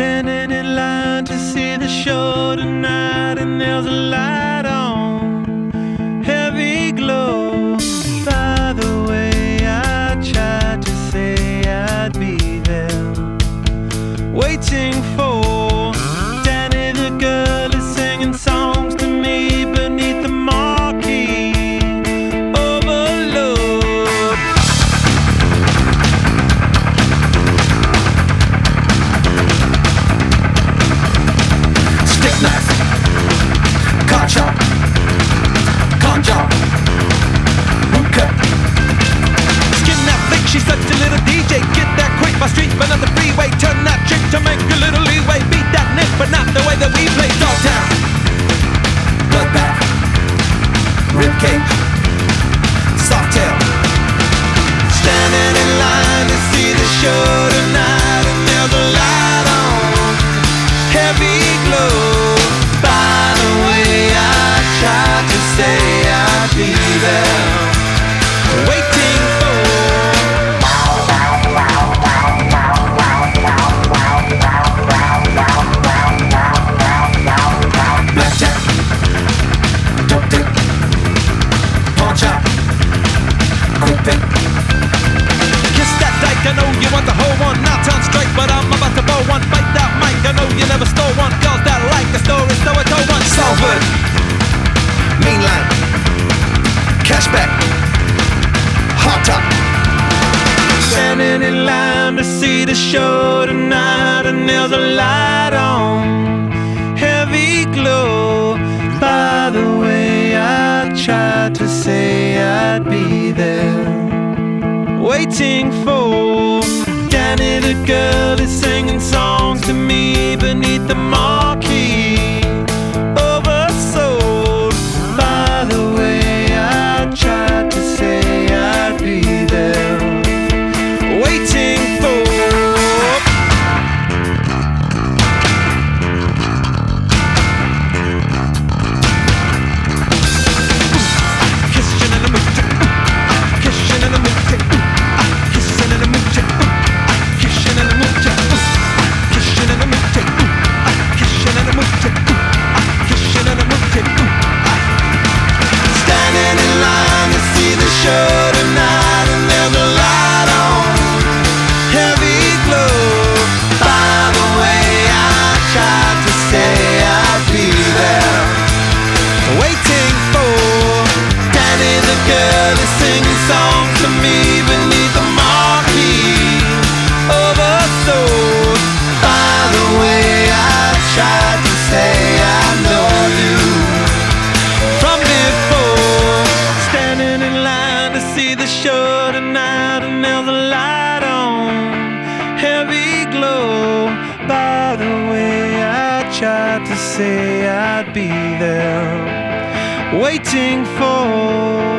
Standing in line to see the show tonight, and there's a light on, heavy glow. By the way, I tried to say I'd be there, waiting for Danny the girl is singing songs to me beneath the marquee. Overload. Stick knife, car chop, con job, root cut. Skin that flick, she's such a little DJ. Get that quick by street, but on the freeway. Turn that trick to make a little leeway. Beat that nick, but not the way that we play. Dogtown, bloodbath, ribcage, softail. Standing in line to see the show tonight, and there's a light on, heavy glow. By the way, I tried to say I'd be there, waiting for blackjack, dope dick, pawn shop, quick pick. Kiss that dyke, I know you want the whole one. Not on strike, but I'm about to blow one. Bite that mic, I know you never stole one. Girls that like the story, so I told one. Salford, mainline, cashback, hot top. Standing in line to see the show tonight, and there's a light on, heavy glow. By the way, I tried to say I'd be there, waiting for Danny the girl is singing songs to me beneath the marquee. Oversold. By the way, I tried to say I'd be there, waiting for kissing in the mood, kissing in the mood, kissing in the mood, kissing in the mood, kissing in the mood, kissing in the mood, kissing in the mood. Standing in line to see the show tonight, and there's a light on, heavy glow. By the way, I tried to say I'd be there, waiting for Danny the girl is singing songs to me beneath the marquee. Oversold. By the way, I tried to say I know you from before. Standing in line to see the show tonight, and there's a light on, heavy glow. By the way, I tried to say I'd be there, waiting for